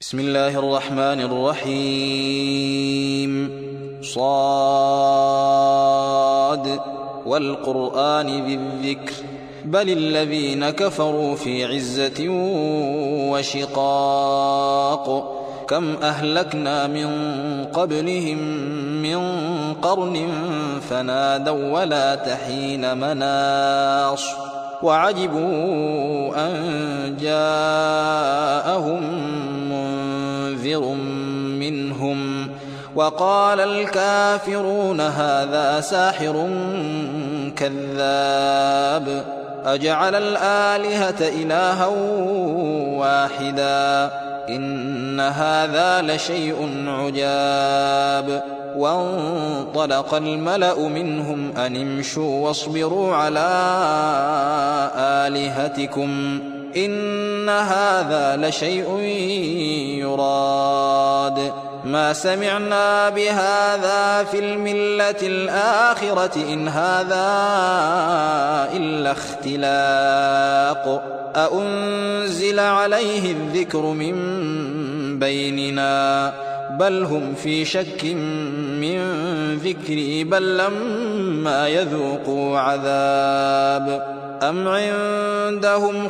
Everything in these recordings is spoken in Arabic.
بسم الله الرحمن الرحيم. صاد والقرآن ذي الذكر بل الذين كفروا في عزة وشقاق كم أهلكنا من قبلهم من قرن فنادوا ولا تحين مناص وعجبوا أن جاءهم منذر منهم وقال الكافرون هذا ساحر كذاب أجعل الآلهة إلها واحدا إن هذا لشيء عجاب. وانطلق الملأ منهم أن امشوا واصبروا على آلهتكم إن هذا لشيء يراد ما سمعنا بهذا في الملة الآخرة إن هذا إلا اختلاق أأنزل عليه الذكر من بيننا بل هم في شك من ذكري بل لما يذوقوا عذاب أم عندهم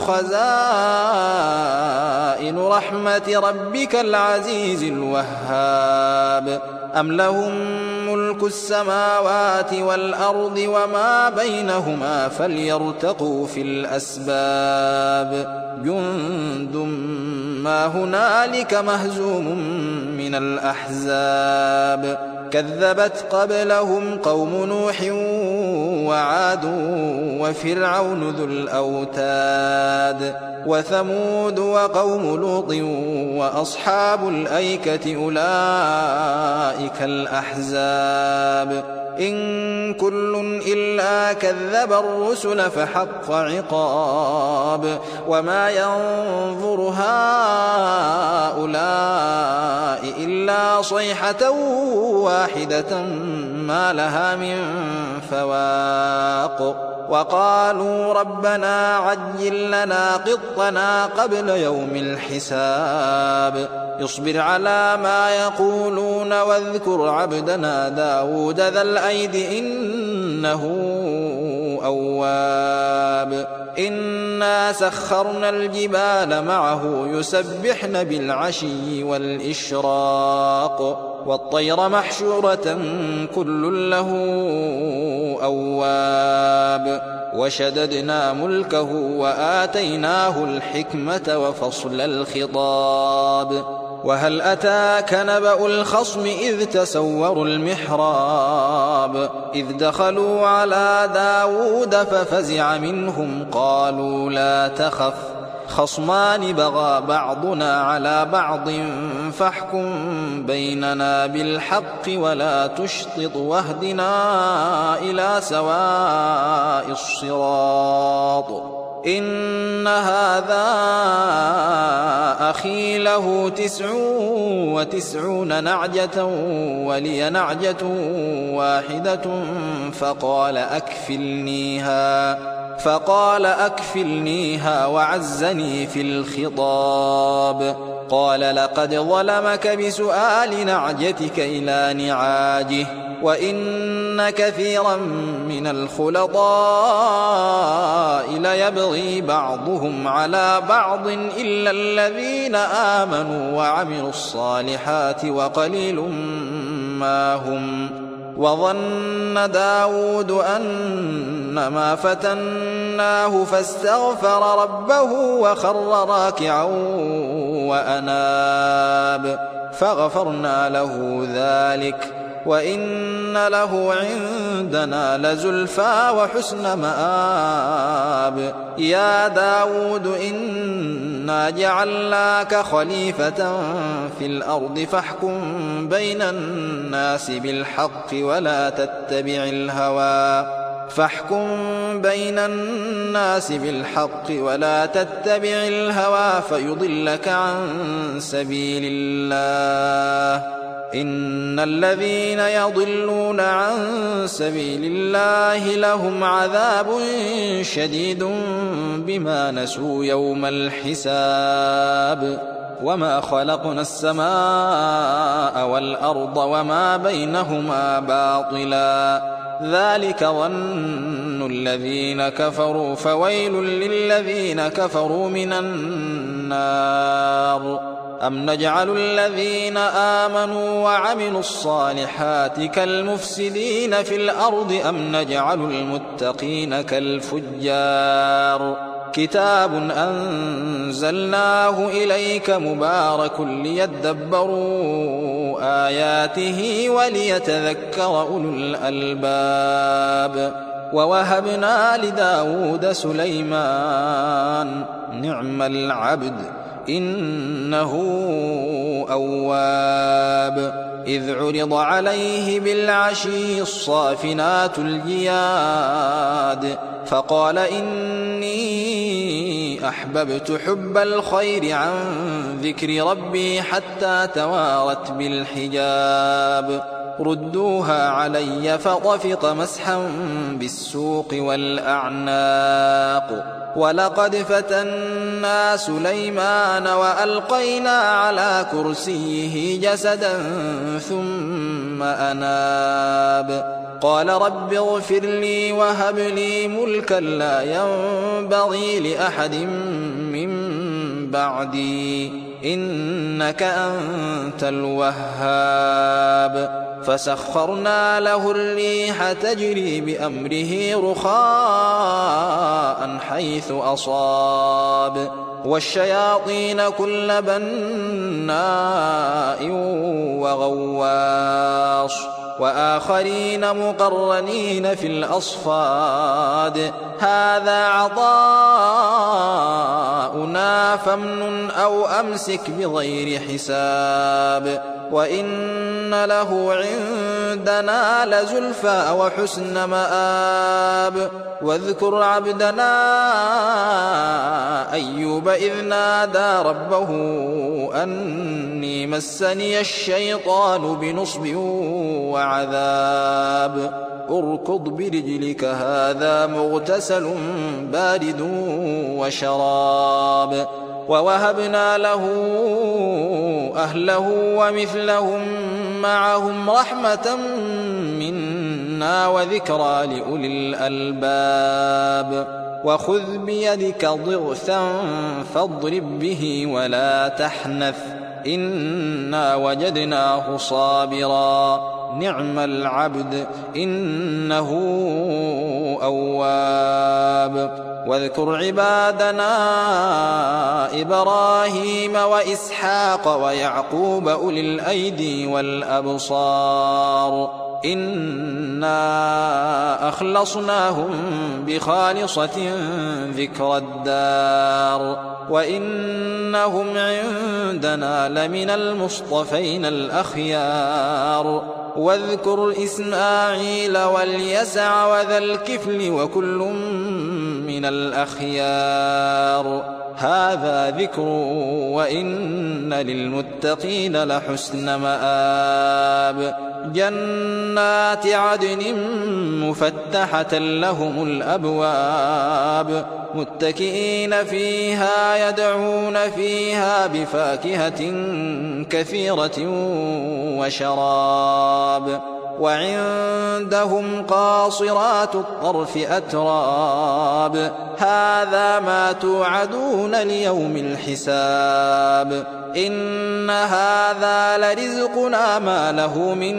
خزائن رحمة ربك العزيز الوهاب أم لهم ملك السماوات والأرض وما بينهما فليرتقوا في الأسباب جند ما هنالك مهزوم من الأحزاب كذبت قبلهم قوم نوح وعاد وفرعون ذو الأوتاد وثمود وقوم لوط وأصحاب الأيكة أولئك الأحزاب إن كل إلا كذب الرسل فحق عقاب وما ينظر هؤلاء إلا صيحة واحدة ما لها من فواق وقالوا ربنا عجل لنا قطنا قبل يوم الحساب اصبر على ما يقولون واذكر عبدنا داود ذا الأيد إنه أواب إنا سخرنا الجبال معه يسبحن بالعشي والإشراق والطير محشورة كل له أواب وشددنا ملكه وآتيناه الحكمة وفصل الخطاب وهل أتاك نبأ الخصم إذ تسوروا المحراب إذ دخلوا على داود ففزع منهم قالوا لا تخف خصمان بغى بعضنا على بعض فاحكم بيننا بالحق ولا تشطط واهدنا إلى سواء الصراط إن هذا أخي له 99 نعجة ولي نعجة واحدة فقال أكفلنيها وعزني في الخطاب قال لقد ظلمك بسؤال نعجتك إلى نعاجه وإن كثيرا من الخلطاء ليبغي بعضهم على بعض إلا الذين آمنوا وعملوا الصالحات وقليل ما هم وظن داود أنما فتناه فاستغفر ربه وخر راكعا وأناب فغفرنا له ذلك وإن له عندنا لزلفى وحسن مآب يا داود إنا جعلناك خليفة في الأرض فاحكم بين الناس بالحق ولا تتبع الهوى فيضلك عن سبيل الله إن الذين يضلون عن سبيل الله لهم عذاب شديد بما نسوا يوم الحساب وما خلقنا السماء والأرض وما بينهما باطلا ذلك ظن الذين كفروا فويل للذين كفروا من النار أم نجعل الذين آمنوا وعملوا الصالحات كالمفسدين في الأرض أم نجعل المتقين كالفجار كتاب أنزلناه إليك مبارك ليدبروا آياته وليتذكر أولو الألباب ووهبنا لداود سليمان نعم العبد إنه أواب إذ عرض عليه بالعشي الصافنات الجياد فقال إني أحببت حب الخير عن ذكر ربي حتى توارت بالحجاب ردوها علي فطفق مسحا بالسوق والأعناق ولقد فتنا سليمان وألقينا على كرسيه جسدا ثم أناب قال رب اغفر لي وهب لي ملكا لا ينبغي لأحد من بعدي إنك أنت الوهاب فسخرنا له الريح تجري بأمره رخاء حيث أصاب والشياطين كل بناء وغواص وآخرين مقرنين في الأصفاد هذا عطاؤنا فامنن أو أمسك بغير حساب وإن له عندنا لزلفى وحسن مآب واذكر عبدنا أيوب إذ نادى ربه أني مسني الشيطان بنصب وعذاب اركض برجلك هذا مغتسل بارد وشراب ووهبنا له أهله ومثلهم معهم رحمة منا وذكرى لأولي الألباب وخذ بيدك ضغثا فاضرب به ولا تحنث إنا وجدناه صابرا نعم العبد إنه أواب واذكر عبادنا إبراهيم وإسحاق ويعقوب أولي الأيدي والأبصار إنا أخلصناهم بخالصة ذكر الدار وإنهم عندنا لمن المصطفين الأخيار واذكر إسماعيل واليسع وذا الكفل وكل من الأخيار هذا ذكر وإن للمتقين لحسن مآب جنات عدن مفتحة لهم الأبواب متكئين فيها يدعون فيها بفاكهة كثيرة وشراب وعندهم قاصرات الطرف أتراب هذا ما توعدون ليوم الحساب إن هذا لرزقنا ما له من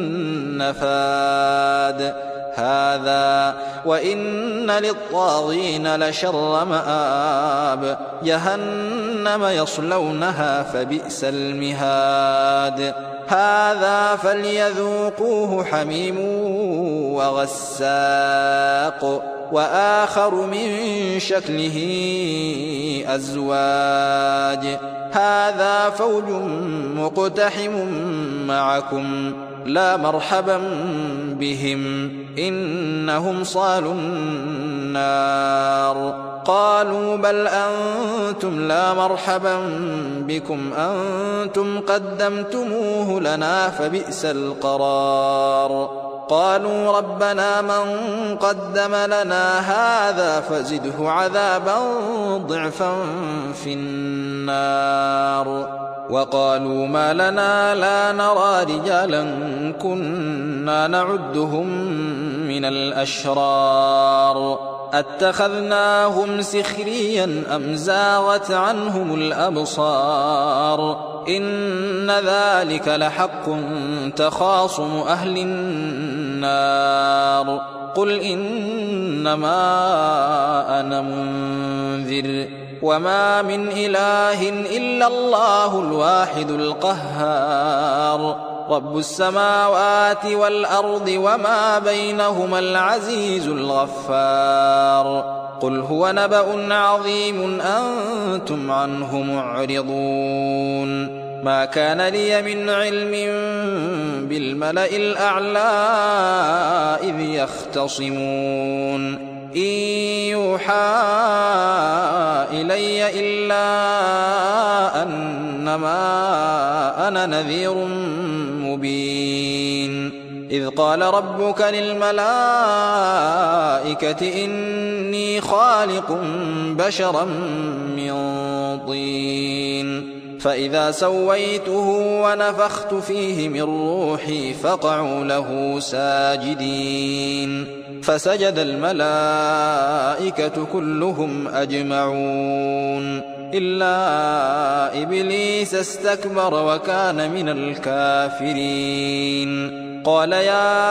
نفاد هذا وإن للطاغين لشر مآب جهنم يصلونها فبئس المهاد هذا فليذوقوه حميم وغساق وآخر من شكله أزواج هذا فوج مقتحم معكم لا مرحبا بهم إنهم صالوا النار قالوا بل أنتم لا مرحبا بكم أنتم قدمتموه لنا فبئس القرار قالوا ربنا من قدم لنا هذا فزده عذابا ضعفا في النار. وقالوا ما لنا لا نرى رجالا كنا نعدهم من الأشرار أتخذناهم سخريا أم زاغت عنهم الأبصار إن ذلك لحق تخاصم أهل النار قل إنما أنا منذر وما من إله إلا الله الواحد القهار رب السماوات والأرض وما بينهما العزيز الغفار قل هو نبأ عظيم أنتم عنه معرضون ما كان لي من علم بالملأ الأعلى إذ يختصمون إن يوحى إلي إلا أنما أنا نذير مبين إذ قال ربك للملائكة إني خالق بشرا من طين فإذا سويته ونفخت فيه من روحي فقعوا له ساجدين فسجد الملائكة كلهم أجمعون إلا إبليس استكبر وكان من الكافرين قال يا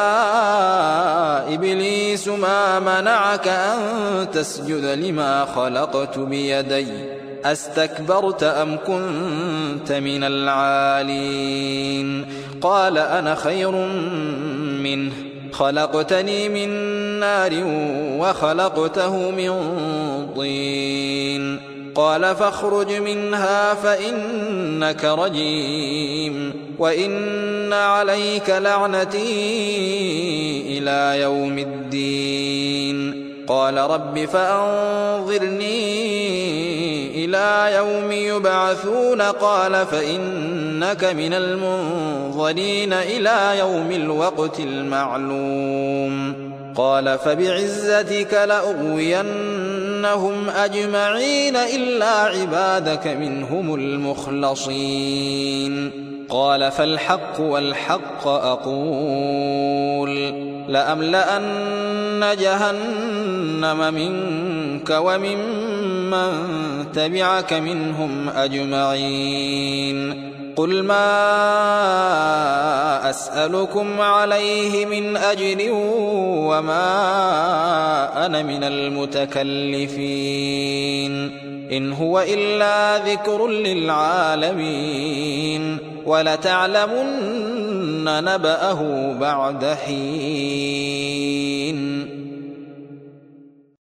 إبليس ما منعك أن تسجد لما خلقت بيدي أستكبرت أم كنت من العالين قال أنا خير منه خلقتني من نار وخلقته من طين قال فاخرج منها فإنك رجيم وإن عليك لعنتي إلى يوم الدين قال رب فأنظرني إلى يوم يبعثون قال فإنك من المنظرين إلى يوم الوقت المعلوم قال فبعزتك لأغوينهم أجمعين إلا عبادك منهم المخلصين قال فالحق والحق أقول لأملأن جهنم منك وممن تبعك منهم أجمعين قل ما أسألكم عليه من أجر وما أنا من المتكلفين إن هو إلا ذكر للعالمين ولتعلمن نبأه بعد حين